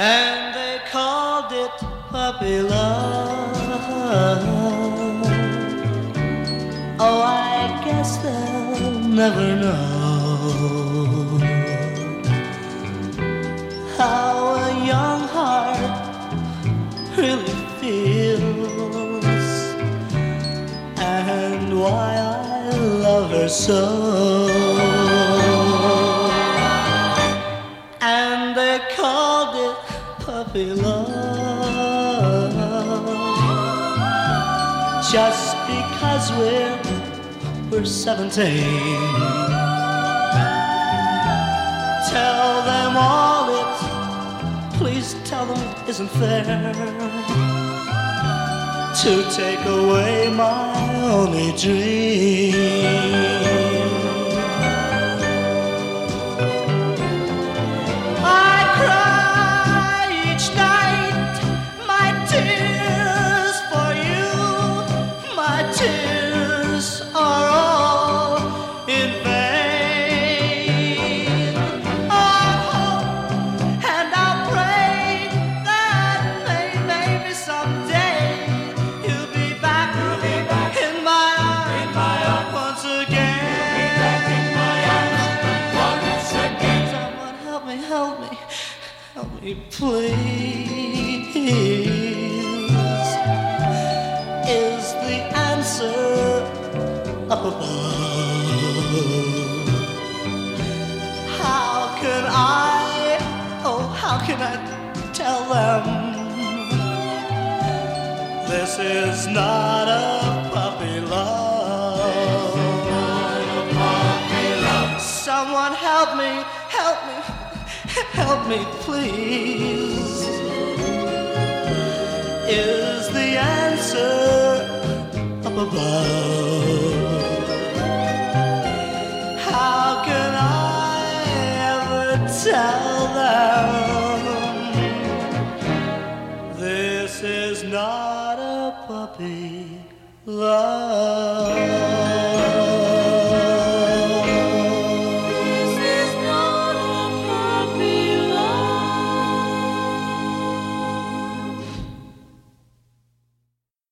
and they called it puppy love. Oh, I guess they'll never know how a young heart really feels and why I love her so. And they called it puppy love just because we're 17. Tell them all it, please tell them it isn't fair to take away my only dream. I cry each night my tears for you. My tears are all in vain. Oh, and I'll pray that maybe someday you'll be back in my arms once again. Someone help me, please. Is the answer up above? How can I tell them this is not a puppy love? Someone help me, please. Is the answer up above? How can I ever tell them this is not a puppy love?